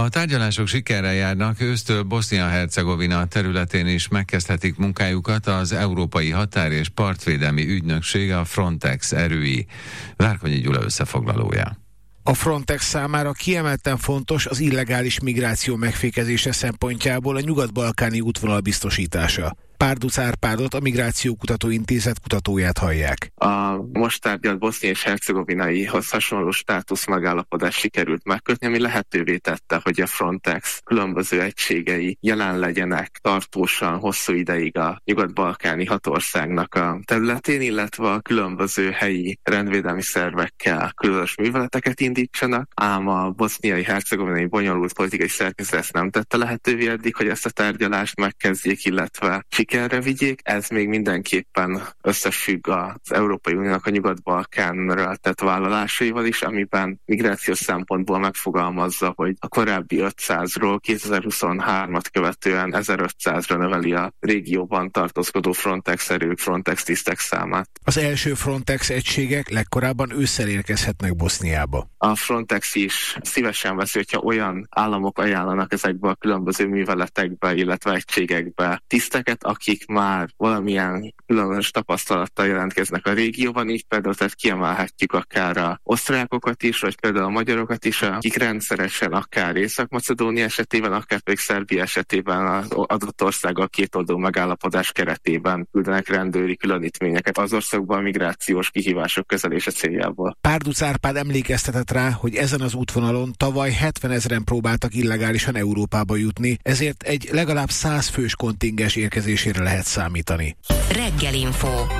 Ha tárgyalások sikerrel járnak, ősztől Bosznia-Hercegovina területén is megkezdhetik munkájukat az Európai Határ- és Partvédelmi Ügynökség, a Frontex erői. Várkonyi Gyula összefoglalója. A Frontex számára kiemelten fontos az illegális migráció megfékezése szempontjából a nyugat-balkáni útvonal biztosítása. Párduc Árpádot, a Migrációkutató Intézet kutatóját hallják. A most tárgyalt boszniai és hercegovinaihoz hasonló státusz megállapodás sikerült megkötni, ami lehetővé tette, hogy a Frontex különböző egységei jelen legyenek tartósan hosszú ideig a nyugat-balkáni 6 országnak a területén, illetve a különböző helyi rendvédelmi szervekkel különös műveleteket indítsanak, ám a boszniai-hercegovinai bonyolult politikai szerkezet ezt nem tette lehetővé eddig, hogy ezt a tárgyalást megkezdjék, illetve sikerre vigyék. Ez még mindenképpen összefügg az Európai Uniónak a Nyugat-Balkánra tett vállalásaival is, amiben migrációs szempontból megfogalmazza, hogy a korábbi 500-ról 2023-at követően 1500-ra növeli a régióban tartózkodó Frontex erők, Frontex tisztek számát. Az első Frontex egységek legkorábban ősszel érkezhetnek Boszniába. A Frontex is szívesen veszi, hogyha olyan államok ajánlanak ezekbe a különböző műveletekbe, illetve egységekbe tiszteket, akik már valamilyen különös tapasztalattal jelentkeznek a régióban, így például tehát kiemelhetjük akár az osztrákokat is, vagy például a magyarokat is, akik rendszeresen akár Észak-Macedónia esetében, akár pedig Szerbia esetében az adott országgal kétoldalú megállapodás keretében küldenek rendőri különítményeket az országban a migrációs kihívások kezelése céljából. Párduc Árpád emlékeztetett rá, hogy ezen az útvonalon tavaly 70 000 próbáltak illegálisan Európába jutni, ezért egy legalább 100 fős kontingens érkezésére lehet számítani. Reggelinfo.